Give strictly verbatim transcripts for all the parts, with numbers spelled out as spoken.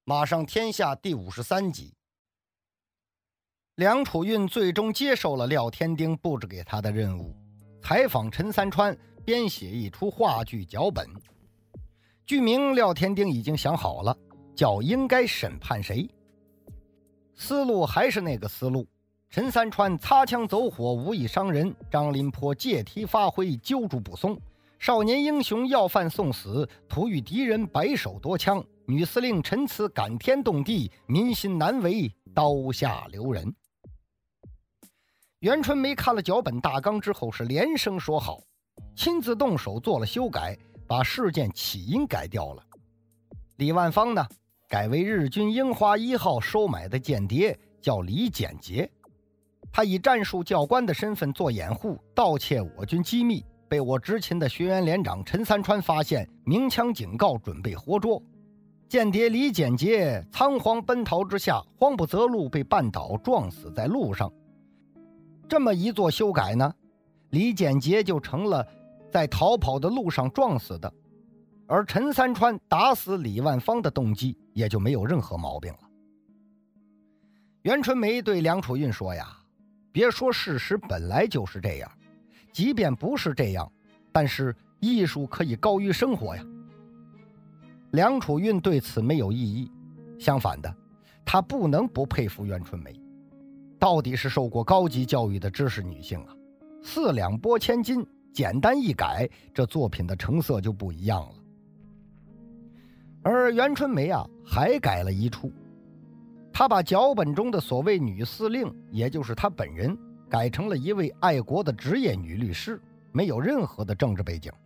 马上天下第五十三集。梁楚韵最终接受了廖天丁布置给他的任务，采访陈三川，编写一出话剧脚本。剧名廖天丁已经想好了，叫应该审判谁。思路还是那个思路，陈三川擦枪走火无意伤人，张林坡借题发挥揪住不松，少年英雄要饭送死，突遇敌人白手夺枪，女司令陈词感天动地，民心难违，刀下留人。袁春梅看了脚本大纲之后是连声说好，亲自动手做了修改，把事件起因改掉了。李万芳呢，改为日军樱花一号收买的间谍，叫李简杰。他以战术教官的身份做掩护，盗窃我军机密，被我执勤的学员连长陈三川发现，鸣枪警告，准备活捉。间谍李简杰仓皇奔逃之下，慌不择路，被绊倒撞死在路上。这么一做修改呢，李简杰就成了在逃跑的路上撞死的，而陈三川打死李万芳的动机也就没有任何毛病了。袁春梅对梁楚韵说呀，别说事实本来就是这样，即便不是这样，但是艺术可以高于生活呀。梁楚韵对此没有异议，相反的，她不能不佩服袁春梅，到底是受过高级教育的知识女性啊，四两拨千斤，简单一改，这作品的成色就不一样了。而袁春梅啊，还改了一处，她把脚本中的所谓女司令，也就是她本人，改成了一位爱国的职业女律师，没有任何的政治背景。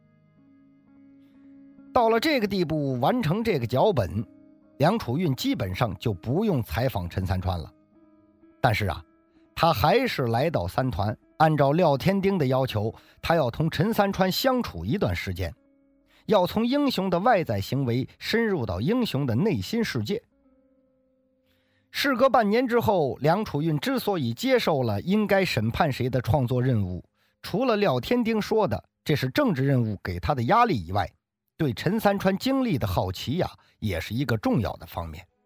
到了这个地步，完成这个脚本，梁楚韵基本上就不用采访陈三川了。但是啊，他还是来到三团，按照廖天丁的要求，他要同陈三川相处一段时间，要从英雄的外在行为深入到英雄的内心世界。事隔半年之后，梁楚韵之所以接受了应该审判谁的创作任务，除了廖天丁说的这是政治任务给他的压力以外，对陈三川经历的好奇呀，也是一个重要的方面。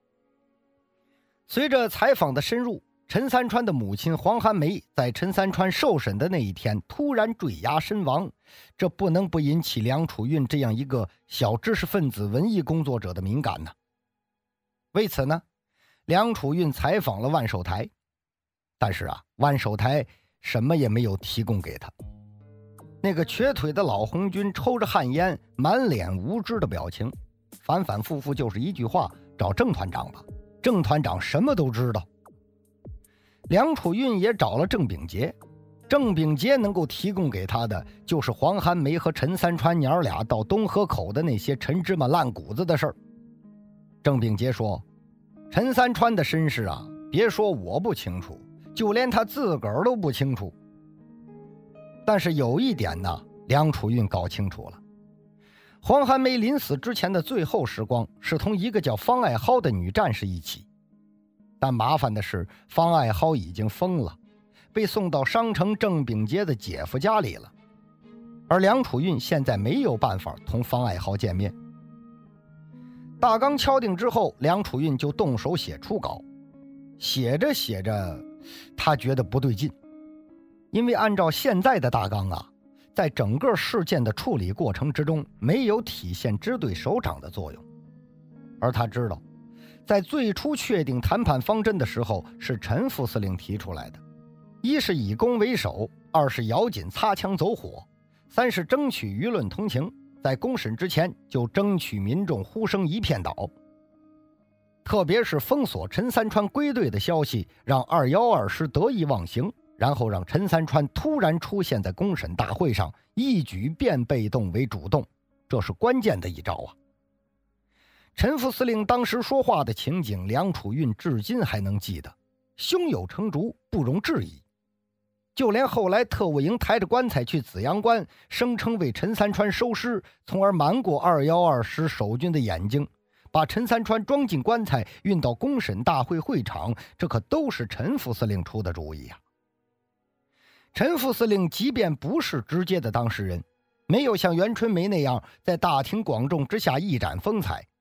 随着采访的深入，陈三川的母亲黄寒梅在陈三川受审的那一天突然坠崖身亡，这不能不引起梁楚韵这样一个小知识分子文艺工作者的敏感呢。为此呢，梁楚韵采访了万寿台，但是啊，万寿台什么也没有提供给他。那个瘸腿的老红军抽着旱烟，满脸无知的表情，反反复复就是一句话，找郑团长吧，郑团长什么都知道。梁楚韵也找了郑秉杰，郑秉杰能够提供给他的就是黄寒梅和陈三川娘俩到东河口的那些陈芝麻烂谷子的事儿。郑秉杰说，陈三川的身世啊，别说我不清楚，就连他自个儿都不清楚。但是有一点呢，梁楚韵搞清楚了，黄寒梅临死之前的最后时光是同一个叫方爱蒿的女战士一起，但麻烦的是方爱蒿已经疯了，被送到商城郑秉杰的姐夫家里了，而梁楚韵现在没有办法同方爱蒿见面。大纲敲定之后，梁楚韵就动手写初稿，写着写着他觉得不对劲，因为按照现在的大纲啊，在整个事件的处理过程之中没有体现支队首长的作用，而他知道在最初确定谈判方针的时候是陈副司令提出来的，一是以攻为守，二是咬紧擦枪走火，三是争取舆论同情，在公审之前就争取民众呼声一片倒。特别是封锁陈三川归队的消息，让二一二师得意忘形，然后让陈三川突然出现在公审大会上，一举变被动为主动，这是关键的一招啊。陈副司令当时说话的情景，梁楚韵至今还能记得，胸有成竹，不容置疑。就连后来特务营抬着棺材去紫阳关，声称为陈三川收尸，从而瞒过二一二师守军的眼睛，把陈三川装进棺材运到公审大会会场，这可都是陈副司令出的主意啊。陈副司令即便不是直接的当事人，没有像袁春梅那样在大庭广众之下一展风采，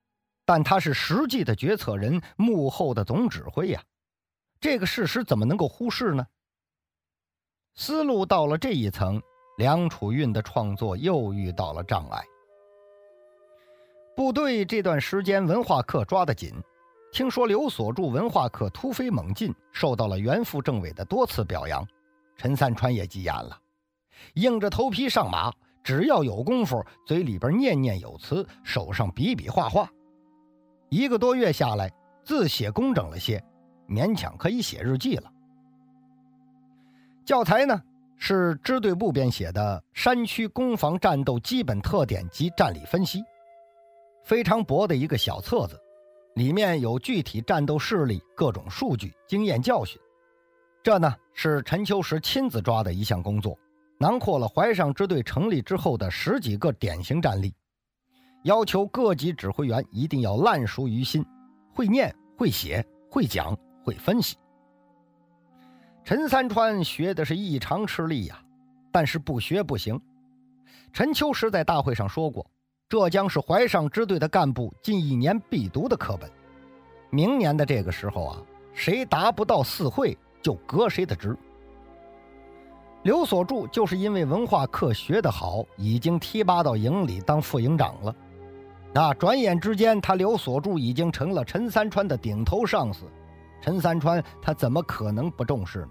但他是实际的决策人，幕后的总指挥呀，这个事实怎么能够忽视呢？思路到了这一层，梁楚韵的创作又遇到了障碍。部队这段时间文化课抓得紧，听说刘所著文化课突飞猛进，受到了原副政委的多次表扬，陈三川也急眼了，硬着头皮上马，只要有功夫，嘴里边念念有词，手上笔笔画画。一个多月下来，字写工整了些，勉强可以写日记了。教材呢，是支队部编写的《山区攻防战斗基本特点及战理分析》，非常薄的一个小册子，里面有具体战斗事例、各种数据、经验教训。这呢，是陈秋实亲自抓的一项工作，囊括了淮上支队成立之后的十几个典型战例，要求各级指挥员一定要烂熟于心，会念、会写、会讲、会分析。陈三川学的是异常吃力呀、啊，但是不学不行。陈秋实在大会上说过，这将是淮上支队的干部近一年必读的课本。明年的这个时候啊，谁达不到四会就革谁的职。刘所著就是因为文化课学得好，已经提拔到营里当副营长了。那转眼之间，他刘所著已经成了陈三川的顶头上司。陈三川他怎么可能不重视呢？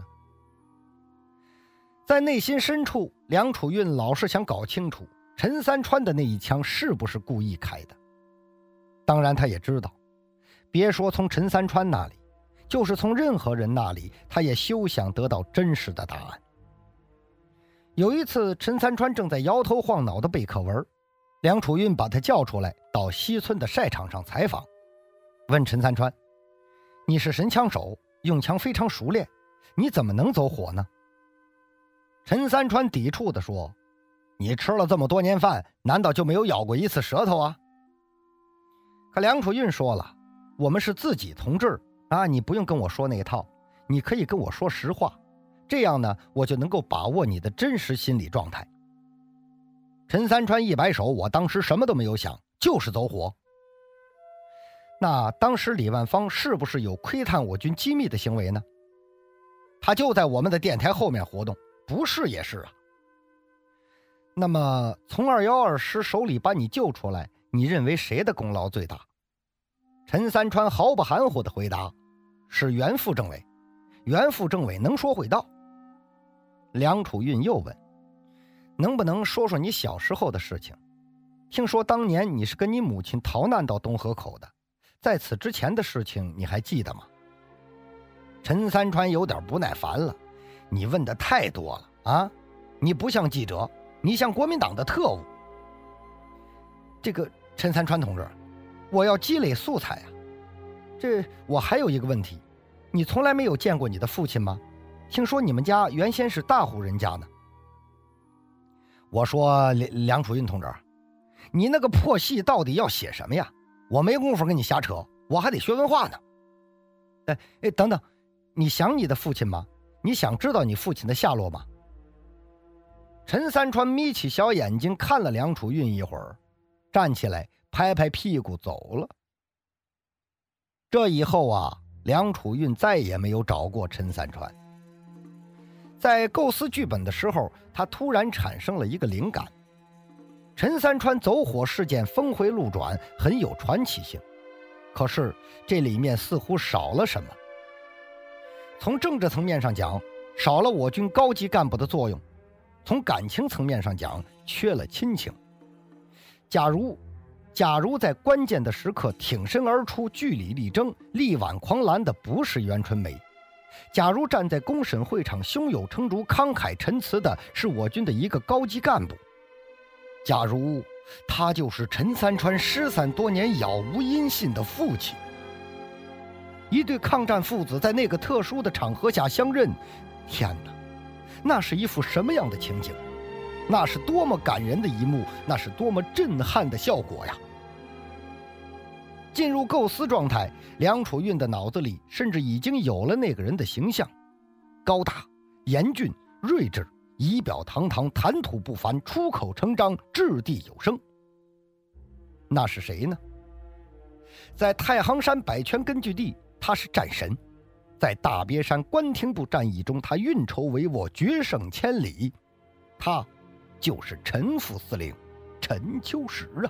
在内心深处，梁楚韵老是想搞清楚陈三川的那一枪是不是故意开的。当然他也知道，别说从陈三川那里，就是从任何人那里，他也休想得到真实的答案。有一次，陈三川正在摇头晃脑的背课文，梁楚韵把他叫出来到西村的晒场上采访，问陈三川，你是神枪手，用枪非常熟练，你怎么能走火呢？陈三川抵触地说，你吃了这么多年饭，难道就没有咬过一次舌头啊？可梁楚韵说了，我们是自己同志啊，你不用跟我说那一套，你可以跟我说实话，这样呢，我就能够把握你的真实心理状态。陈三川一摆手，我当时什么都没有想，就是走火。那当时李万芳是不是有窥探我军机密的行为呢？他就在我们的电台后面活动，不是也是啊。那么从二一二师手里把你救出来，你认为谁的功劳最大？陈三川毫不含糊地回答，是原副政委，原副政委能说会道。梁楚韵又问，能不能说说你小时候的事情？听说当年你是跟你母亲逃难到东河口的，在此之前的事情你还记得吗？陈三川有点不耐烦了，你问的太多了啊！你不像记者，你像国民党的特务。这个陈三川同志，我要积累素材啊。这我还有一个问题，你从来没有见过你的父亲吗？听说你们家原先是大户人家呢。我说梁梁楚韵同志，你那个破戏到底要写什么呀？我没工夫跟你瞎扯，我还得学文化呢。哎哎，等等，你想你的父亲吗？你想知道你父亲的下落吗？陈三川眯起小眼睛看了梁楚韵一会儿，站起来拍拍屁股走了。这以后啊，梁楚韵再也没有找过陈三川。在构思剧本的时候，他突然产生了一个灵感。陈三川走火事件峰回路转，很有传奇性，可是这里面似乎少了什么。从政治层面上讲，少了我军高级干部的作用；从感情层面上讲，缺了亲情。假如假如在关键的时刻挺身而出，据理力争，力挽狂澜的不是袁春梅，假如站在公审会场胸有成竹、慷慨陈词的是我军的一个高级干部，假如他就是陈三川失散多年杳无音信的父亲，一对抗战父子在那个特殊的场合下相认，天哪，那是一幅什么样的情景？那是多么感人的一幕，那是多么震撼的效果呀！进入构思状态，梁楚韵的脑子里甚至已经有了那个人的形象：高大、严峻、睿智、仪表堂堂、谈吐不凡、出口成章、掷地有声。那是谁呢？ 在太行山百全根据地，他是战神；在大别山关亭部战役中，他运筹帷幄，决胜千里。他就是陈副司令陈秋实啊！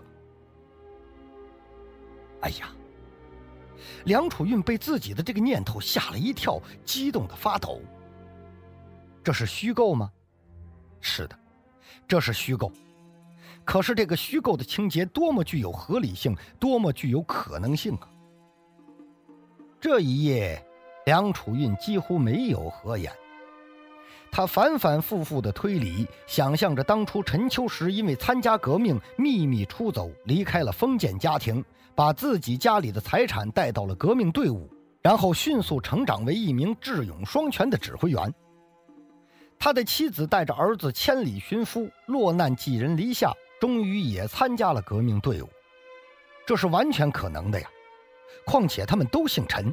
哎呀，梁楚运被自己的这个念头吓了一跳，激动的发抖。这是虚构吗？是的，这是虚构。可是这个虚构的情节多么具有合理性，多么具有可能性啊！这一夜，梁楚运几乎没有合眼。他反反复复的推理，想象着当初陈秋实因为参加革命秘密出走，离开了封建家庭，把自己家里的财产带到了革命队伍，然后迅速成长为一名智勇双全的指挥员。他的妻子带着儿子千里寻夫，落难寄人篱下，终于也参加了革命队伍，这是完全可能的呀。况且他们都姓陈。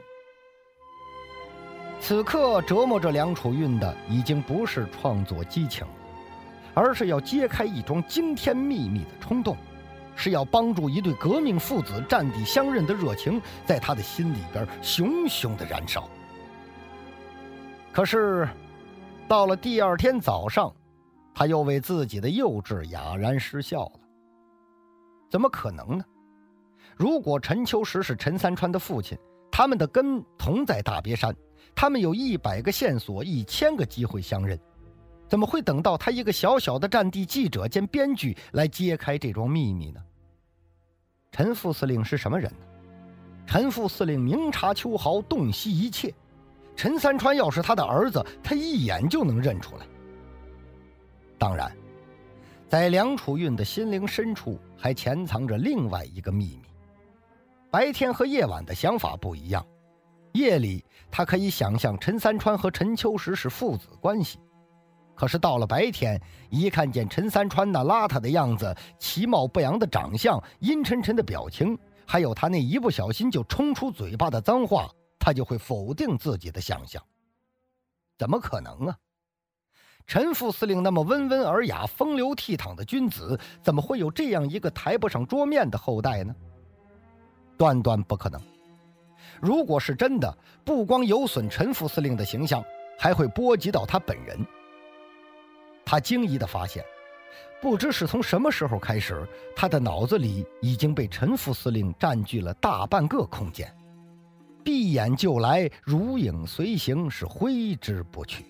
此刻折磨着梁楚运的已经不是创作激情，而是要揭开一桩惊天秘密的冲动，是要帮助一对革命父子战地相认的热情在他的心里边熊熊的燃烧。可是到了第二天早上，他又为自己的幼稚哑然失笑了。怎么可能呢？如果陈秋实是陈三川的父亲，他们的根同在大别山，他们有一百个线索，一千个机会相认，怎么会等到他一个小小的战地记者兼编剧来揭开这桩秘密呢？陈副司令是什么人呢？陈副司令明察秋毫，洞悉一切。陈三川要是他的儿子，他一眼就能认出来。当然，在梁楚运的心灵深处还潜藏着另外一个秘密。白天和夜晚的想法不一样，夜里他可以想象陈三川和陈秋实是父子关系，可是到了白天，一看见陈三川那邋遢的样子，其貌不扬的长相，阴沉沉的表情，还有他那一不小心就冲出嘴巴的脏话，他就会否定自己的想象。怎么可能啊？陈副司令那么温文尔雅、风流倜傥的君子，怎么会有这样一个抬不上桌面的后代呢？断断不可能。如果是真的，不光有损陈副司令的形象，还会波及到他本人。他惊疑地发现，不知是从什么时候开始，他的脑子里已经被陈副司令占据了大半个空间，闭眼就来，如影随形，是挥之不去。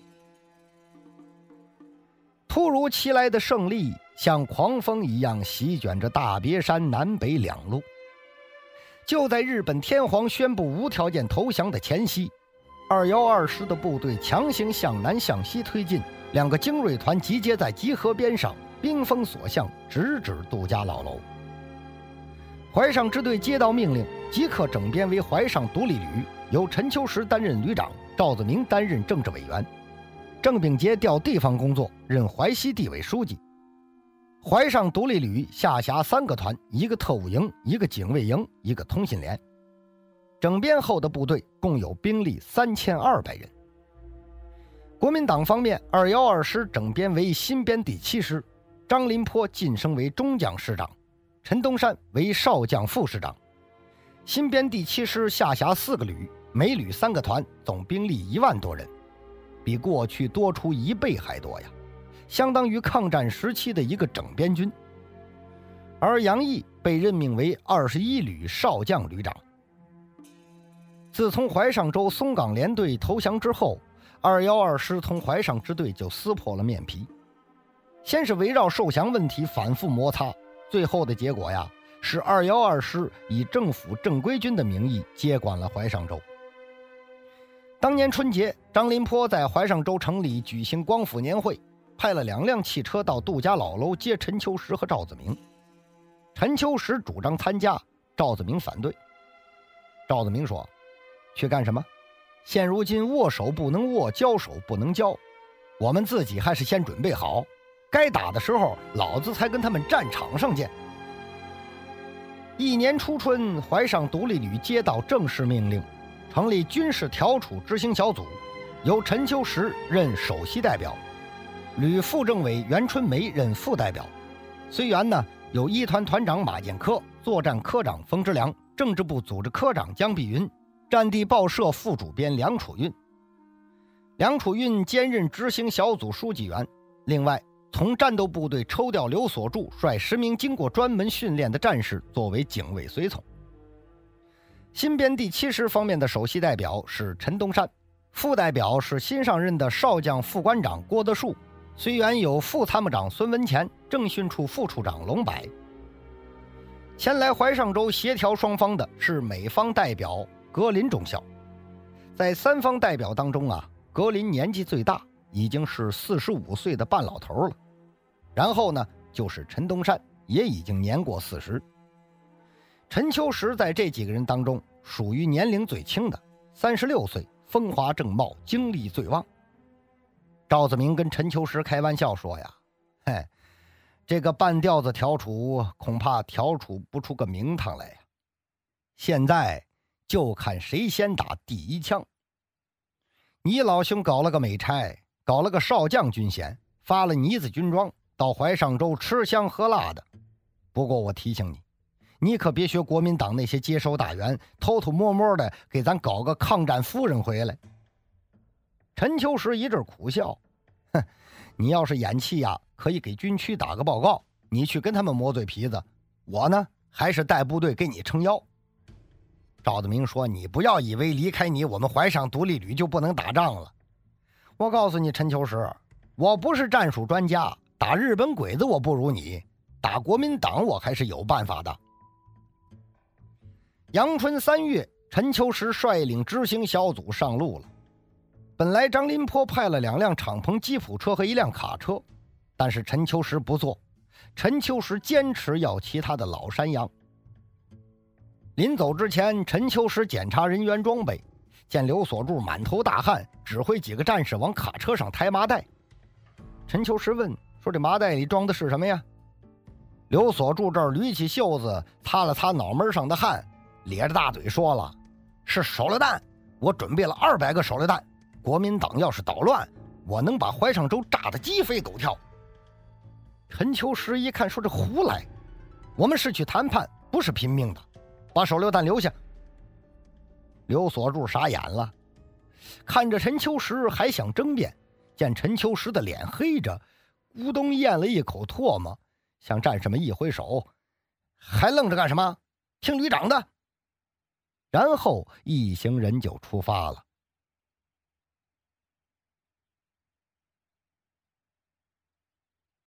突如其来的胜利像狂风一样席卷着大别山南北两路。就在日本天皇宣布无条件投降的前夕，二一二师的部队强行向南向西推进，两个精锐团集结在集合边上，兵锋所向，直指杜家老楼。淮上支队接到命令，即刻整编为淮上独立旅，由陈秋实担任旅长，赵子明担任政治委员，郑秉杰调地方工作，任淮西地委书记。淮上独立旅下辖三个团，一个特务营，一个警卫营，一个通信连。整编后的部队共有兵力三千二百人。国民党方面，二一二师整编为新编第七师，张林坡晋升为中将师长，陈东山为少将副师长。新编第七师下辖四个旅，每旅三个团，总兵力一万多人，比过去多出一倍还多呀，相当于抗战时期的一个整编军。而杨毅被任命为二十一旅少将旅长。自从淮上州松岗联队投降之后，二一二师同淮上支队就撕破了面皮。先是围绕受降问题反复摩擦，最后的结果呀，是二一二师以政府正规军的名义接管了淮上州。当年春节，张林坡在淮上州城里举行光复年会，派了两辆汽车到杜家老楼接陈秋实和赵子明。陈秋实主张参加，赵子明反对。赵子明说，去干什么？现如今握手不能握，交手不能交，我们自己还是先准备好，该打的时候老子才跟他们战场上见。一年初春，淮上独立旅接到正式命令，成立军事调处执行小组，由陈秋实任首席代表，旅副政委袁春梅任副代表。绥远呢，有一团团长马建科，作战科长冯之良， 政治部组织科长姜碧云，战地报社副主编梁楚运。梁楚运兼任执行小组书记员，另外从战斗部队抽调刘所柱率十名经过专门训练的战士作为警卫随从。新编第七师方面的首席代表是陈东山，副代表是新上任的少将副官长郭德树，随员有副参谋长孙文乾、政训处副处长龙柏。前来怀上州协调双方的是美方代表格林中校。在三方代表当中啊，格林年纪最大，已经是四十五岁的半老头了。然后呢，就是陈东山，也已经年过四十。陈秋实在这几个人当中属于年龄最轻的，三十六岁，风华正茂，精力最旺。赵子明跟陈秋实开玩笑说呀，嘿，这个半吊子调处恐怕调处不出个名堂来呀。现在就看谁先打第一枪。你老兄搞了个美差，搞了个少将军衔，发了呢子军装，到怀上州吃香喝辣的。不过我提醒你，你可别学国民党那些接收大员，偷偷摸摸的给咱搞个抗战夫人回来。陈秋实一阵苦笑，哼，你要是演气呀，可以给军区打个报告，你去跟他们磨嘴皮子，我呢还是带部队给你撑腰。赵子明说，你不要以为离开你我们怀上独立旅就不能打仗了。我告诉你陈秋实，我不是战术专家，打日本鬼子我不如你，打国民党我还是有办法的。阳春三月，陈秋实率领执行小组上路了。本来张林坡派了两辆敞篷吉普车和一辆卡车，但是陈秋实不坐，陈秋实坚持要骑他的老山羊。临走之前，陈秋实检查人员装备，见刘所柱满头大汗，指挥几个战士往卡车上抬麻袋。陈秋实问说，这麻袋里装的是什么呀？刘所柱这儿捋起袖子擦了擦脑门上的汗，咧着大嘴说了，是手榴弹，我准备了二百个手榴弹，国民党要是捣乱，我能把怀上州炸得鸡飞狗跳。陈秋实一看说，这胡来，我们是去谈判，不是拼命的，把手榴弹留下。刘所柱傻眼了，看着陈秋实还想争辩，见陈秋实的脸黑着，咕咚咽了一口唾沫，向战士们一挥手，还愣着干什么？听旅长的。然后一行人就出发了。